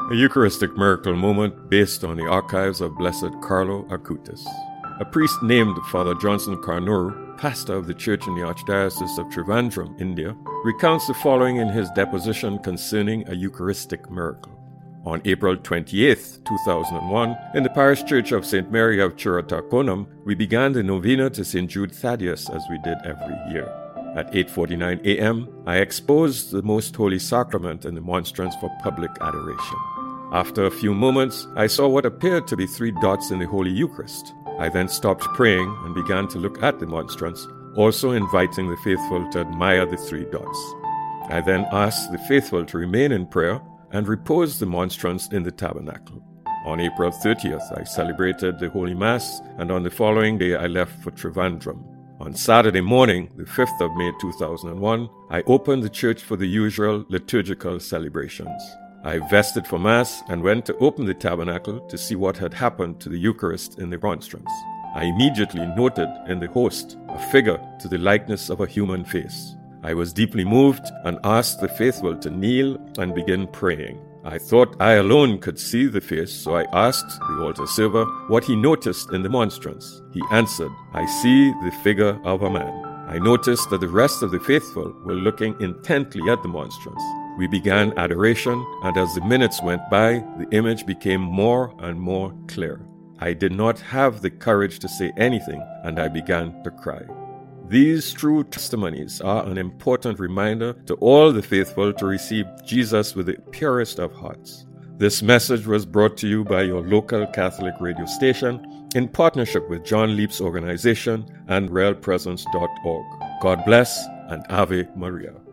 A Eucharistic miracle moment based on the archives of Blessed Carlo Acutis. A priest named Father Johnson Carnuru, pastor of the church in the Archdiocese of Trivandrum, India, recounts the following in his deposition concerning a Eucharistic miracle. On April 28, 2001, in the parish church of St. Mary of Chiratakonam, we began the novena to St. Jude Thaddeus as we did every year. At 8:49 a.m., I exposed the Most Holy Sacrament in the monstrance for public adoration. After a few moments, I saw what appeared to be 3 dots in the Holy Eucharist. I then stopped praying and began to look at the monstrance, also inviting the faithful to admire the 3 dots. I then asked the faithful to remain in prayer and repose the monstrance in the tabernacle. On April 30th, I celebrated the Holy Mass, and on the following day I left for Trivandrum. On Saturday morning, the 5th of May 2001, I opened the church for the usual liturgical celebrations. I vested for Mass and went to open the tabernacle to see what had happened to the Eucharist in the monstrance. I immediately noted in the host a figure to the likeness of a human face. I was deeply moved and asked the faithful to kneel and begin praying. I thought I alone could see the face, so I asked the altar server what he noticed in the monstrance. He answered, "I see the figure of a man." I noticed that the rest of the faithful were looking intently at the monstrance. We began adoration, and as the minutes went by, the image became more and more clear. I did not have the courage to say anything, and I began to cry. These true testimonies are an important reminder to all the faithful to receive Jesus with the purest of hearts. This message was brought to you by your local Catholic radio station in partnership with John Leap's organization and realpresence.org. God bless and Ave Maria.